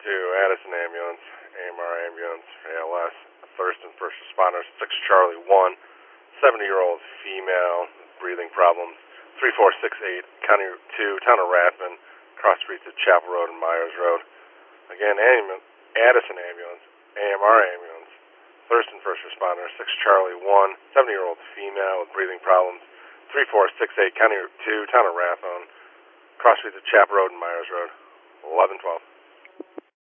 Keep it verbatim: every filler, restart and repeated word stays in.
to Addison Ambulance, A M R Ambulance, A L S, Thurston First Responders, six Charlie one, seventy-year-old female, breathing problems, three four six eight, County Route two, Town of Rathman, cross streets of Chapel Road and Myers Road. Again, Addison Ambulance, A M R Ambulance, Thurston First Responders, six Charlie one, seventy-year-old female with breathing problems, three four six eight, County Route two, Town of Rathman, cross streets of Chapel Road and Myers Road, eleven twelve.